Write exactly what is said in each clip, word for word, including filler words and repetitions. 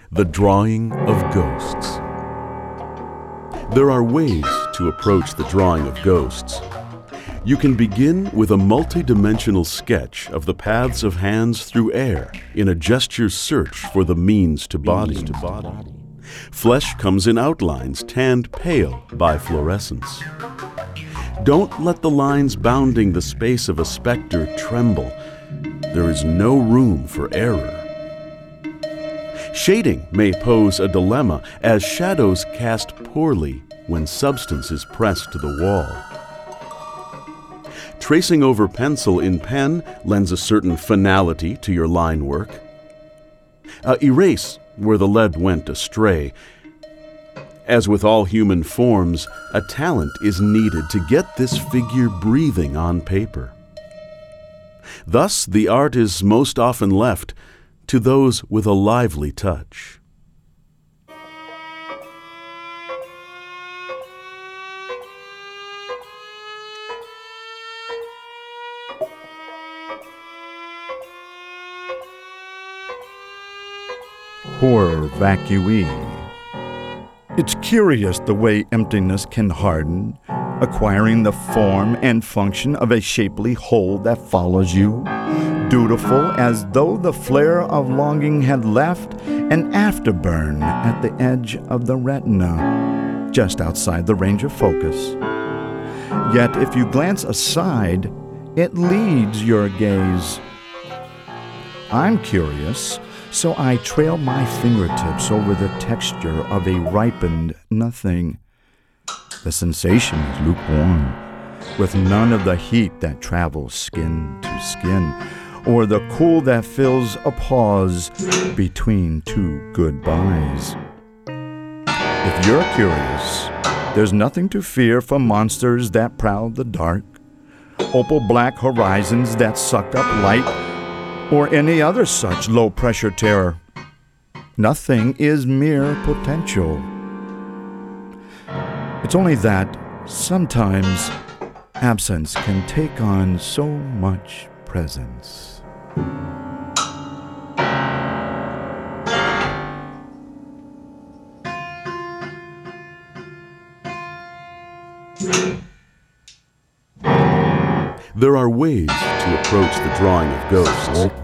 The drawing of ghosts. There are ways to approach the drawing of ghosts. You can begin with a multi-dimensional sketch of the paths of hands through air in a gesture search for the means to body. to body. Flesh comes in outlines tanned pale by fluorescence. Don't let the lines bounding the space of a specter tremble. There is no room for error. Shading may pose a dilemma as shadows cast poorly when substance is pressed to the wall. Tracing over pencil in pen lends a certain finality to your line work. Uh, erase where the lead went astray. As with all human forms, a talent is needed to get this figure breathing on paper. Thus, the art is most often left to those with a lively touch. Horror vacuee. It's curious the way emptiness can harden, acquiring the form and function of a shapely whole that follows you, dutiful as though the flare of longing had left an afterburn at the edge of the retina, just outside the range of focus. Yet if you glance aside, it leads your gaze. I'm curious, so I trail my fingertips over the texture of a ripened nothing. The sensation is lukewarm, with none of the heat that travels skin to skin, or the cool that fills a pause between two goodbyes. If you're curious, there's nothing to fear from monsters that prowl the dark, opal black horizons that suck up light, or any other such low-pressure terror. Nothing is mere potential. It's only that sometimes absence can take on so much presence. There are ways to approach the drawing of ghosts.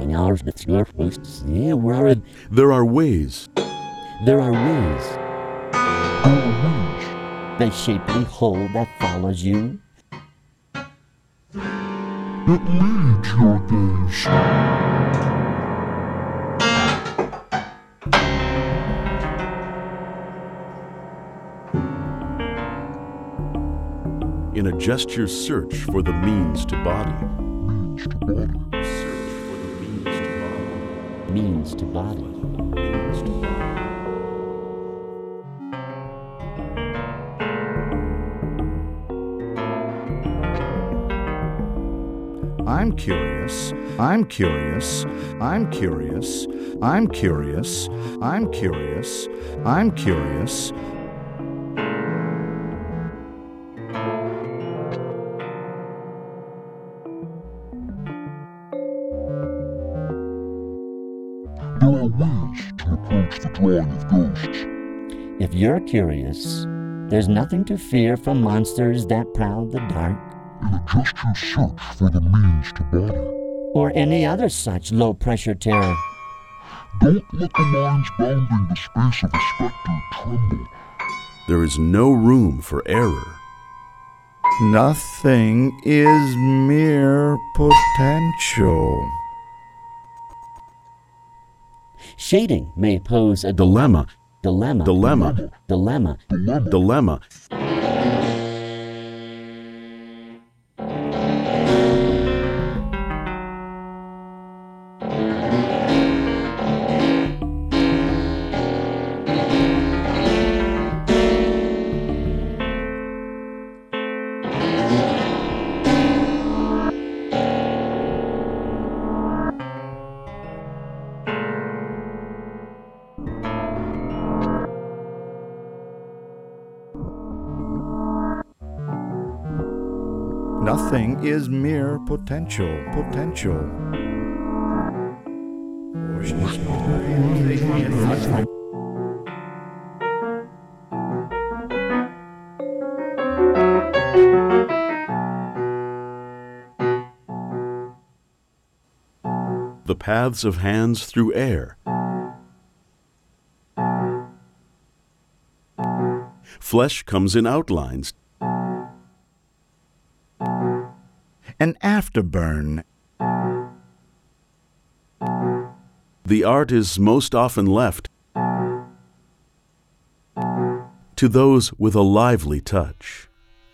There are ways. There are ways. The shapely hole that follows you. It leads your gaze. In a gesture search for the means to body. Means to body. Search for the means to body. Means to body. Means to body. I'm curious, I'm curious, I'm curious, I'm curious, I'm curious, I'm curious. There are ways to approach the drawing of ghosts. If you're curious, there's nothing to fear from monsters that prowl the dark, In a gesture search for the means to body. or any other such low-pressure terror. Don't let the lines bounding the space of a specter tremble. There is no room for error. Nothing is mere potential. Shading may pose a Dilemma. dilemma, Dilemma. dilemma. Dilemma. Dilemma. Nothing is mere potential, potential. the paths of hands through air. Flesh comes in outlines. An afterburn. The art is most often left to those with a lively touch.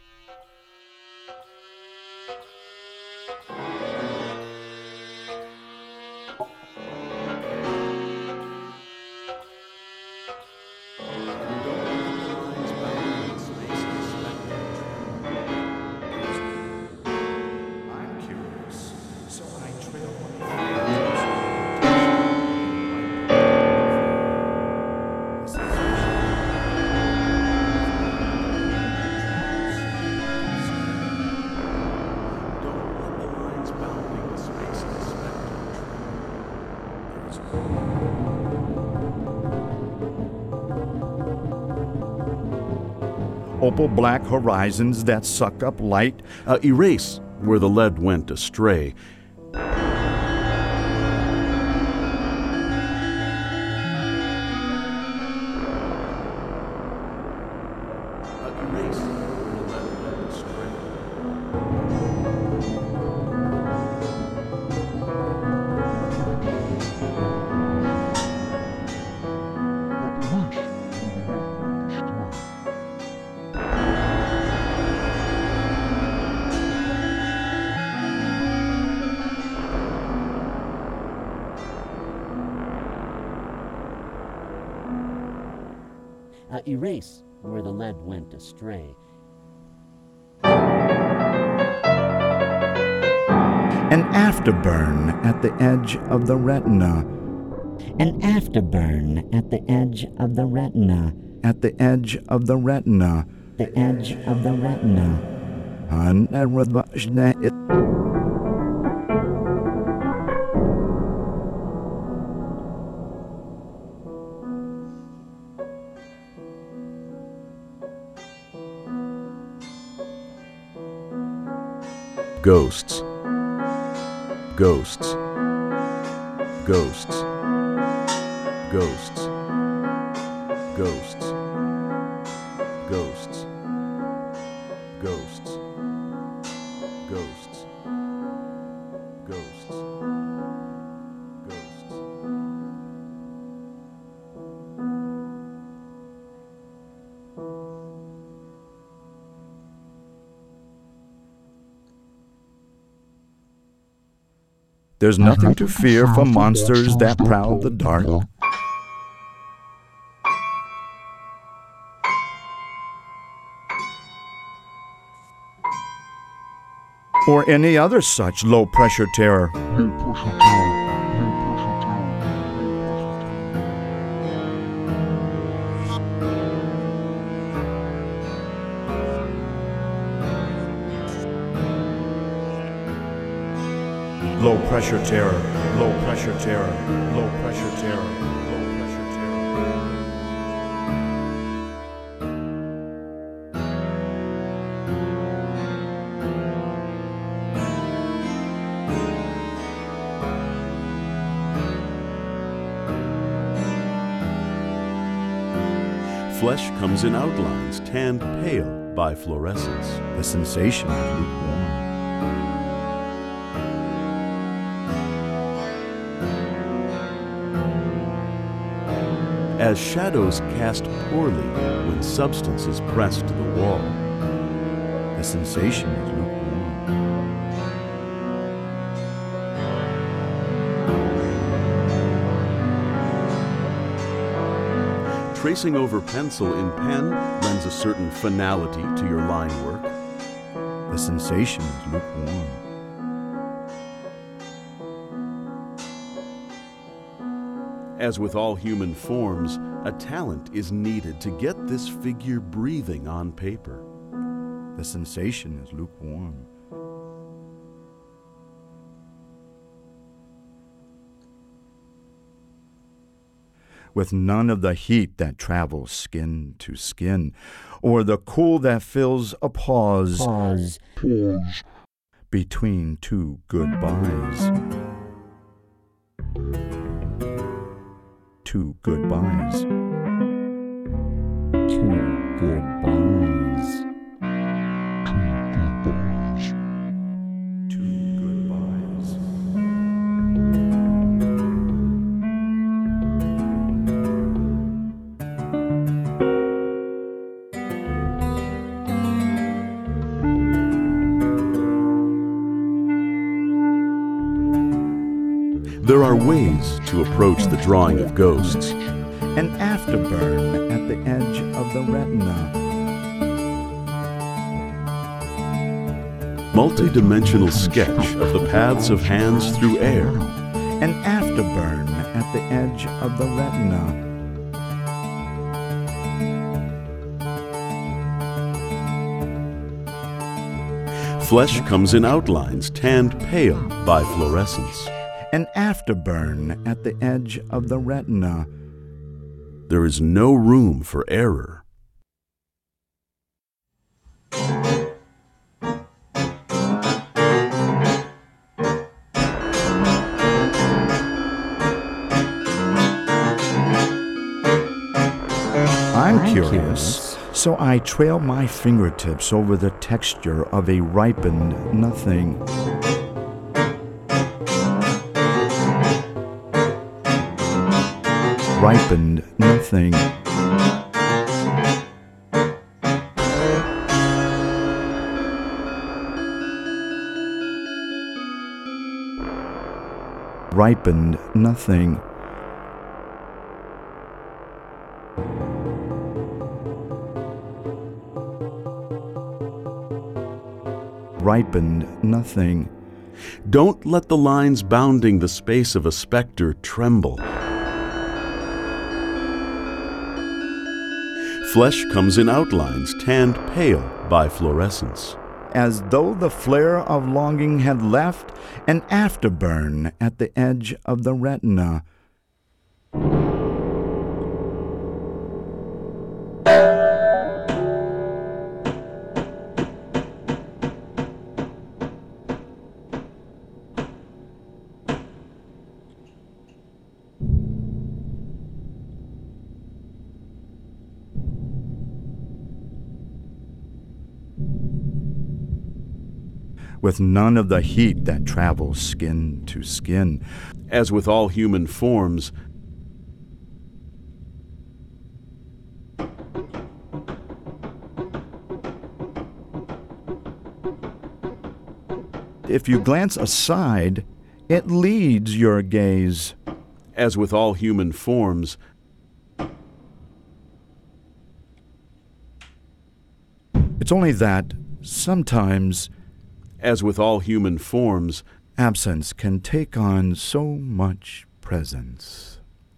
Opal black horizons that suck up light. Uh, erase where the lead went astray. Uh, erase where the lead went astray. An afterburn at the edge of the retina. An afterburn at the edge of the retina. At the edge of the retina. The edge of the retina. Ghosts. Ghosts. Ghosts. Ghosts. Ghosts. Ghosts. Ghosts. Ghosts. Ghosts. Ghosts. There's nothing to fear from monsters that prowl the dark. Or any other such low-pressure terror. Low pressure terror. Low pressure terror. Low pressure terror, low pressure terror, low pressure terror, low pressure terror. Flesh comes in outlines, tanned pale by fluorescence. The sensation is lukewarm. As shadows cast poorly when substance is pressed to the wall. The sensation is lukewarm. Tracing over pencil in pen lends a certain finality to your line work. The sensation is lukewarm. As with all human forms, a talent is needed to get this figure breathing on paper. The sensation is lukewarm. With none of the heat that travels skin to skin, or the cool that fills a pause, Pause. Pause. between two goodbyes. two goodbyes. Two goodbyes. Two goodbyes. There are ways to approach the drawing of ghosts. An afterburn at the edge of the retina. Multi-dimensional sketch of the paths of hands through air. An afterburn at the edge of the retina. Flesh comes in outlines tanned pale by fluorescence. An afterburn at the edge of the retina. There is no room for error. I'm curious, so I trail my fingertips over the texture of a ripened nothing. Ripened nothing. Ripened nothing. Ripened nothing. Don't let the lines bounding the space of a specter tremble. Flesh comes in outlines tanned pale by fluorescence. As though the flare of longing had left an afterburn at the edge of the retina. With none of the heat that travels skin to skin. As with all human forms, if you glance aside, it leads your gaze. As with all human forms, it's only that sometimes, as with all human forms, absence can take on so much presence.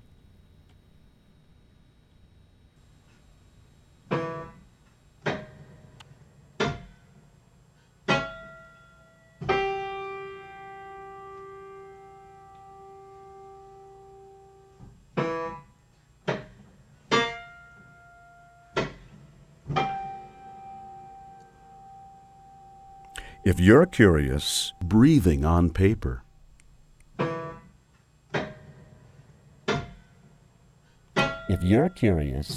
If you're curious, breathing on paper. If you're curious,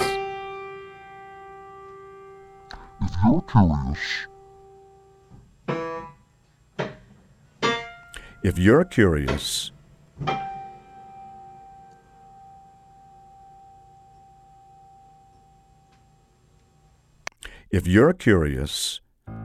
If you're curious, if you're curious, if you're curious,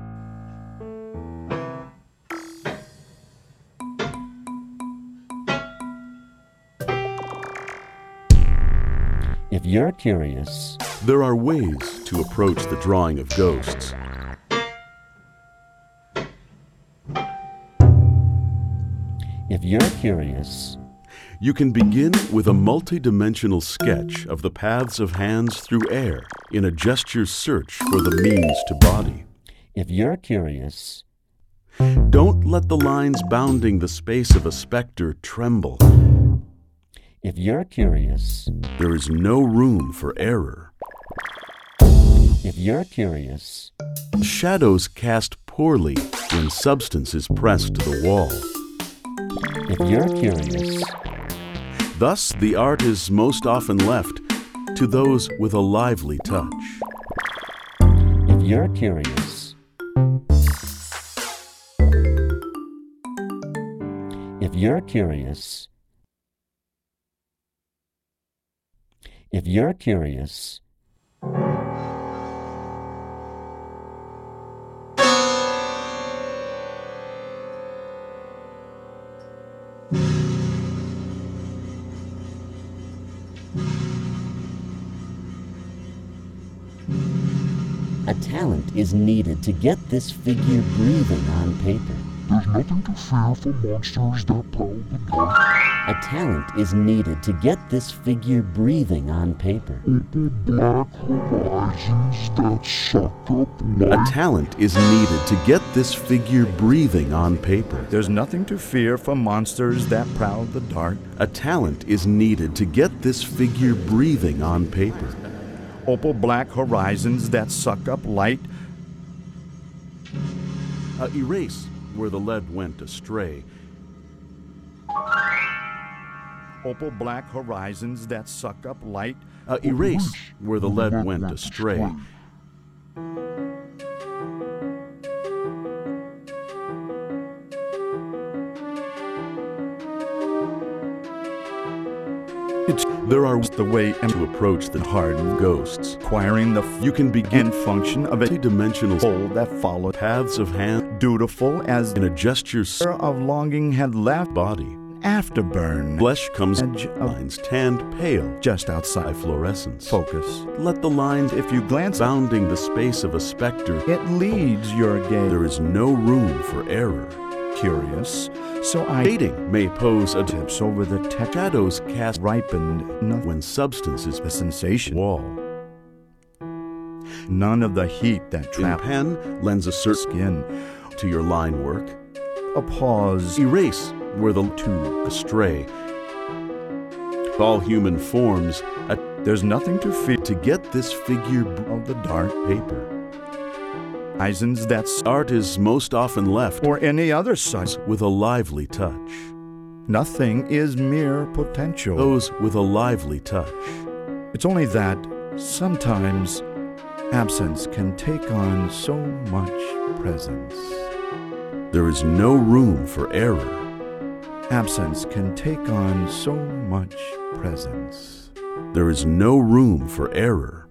if you're curious, there are ways to approach the drawing of ghosts. If you're curious, You can begin with a multi-dimensional sketch of the paths of hands through air in a gesture search for the means to body. if you're curious, Don't let the lines bounding the space of a specter tremble. if you're curious, There is no room for error. if you're curious, Shadows cast poorly when substance is pressed to the wall. if you're curious, Thus, the art is most often left to those with a lively touch. If you're curious, if you're curious, if you're curious, a talent is needed to get this figure breathing on paper. There's nothing to fear from monsters that prowl the dark. A talent is needed to get this figure breathing on paper. Open black horizons that suck up A light. talent is needed to get this figure breathing on paper. There's nothing to fear from monsters that prowl the dark. A talent is needed to get this figure breathing on paper. Opal black horizons that suck up light. Uh, erase where the lead went astray. Opal black horizons that suck up light. Uh, erase where the lead went astray. It's There are the way to approach the hardened ghosts. acquiring the You can begin and function of a multi-dimensional whole that followed. paths of hand Dutiful as and adjust your s- of longing had left body. afterburn. Flesh comes Edge of lines tanned pale just by outside. fluorescence. Focus. Let the lines, If you glance, bounding the space of a specter, it leads your gaze. there is no room for error. Curious, so I Dating may pose a tips over the tech shadows cast ripened. Nothing. when substance is The sensation. wall. None of the heat that In trapped pen lends a certain skin. to your line work. A pause. Erase where the To astray. All human forms a there's nothing to fear to get this figure b- of the dark paper. horizons that's Art is most often left or any other such. with a lively touch. Nothing is mere potential. Those with a lively touch. It's only that sometimes absence can take on so much presence. There is no room for error. Absence can take on so much presence. There is no room for error.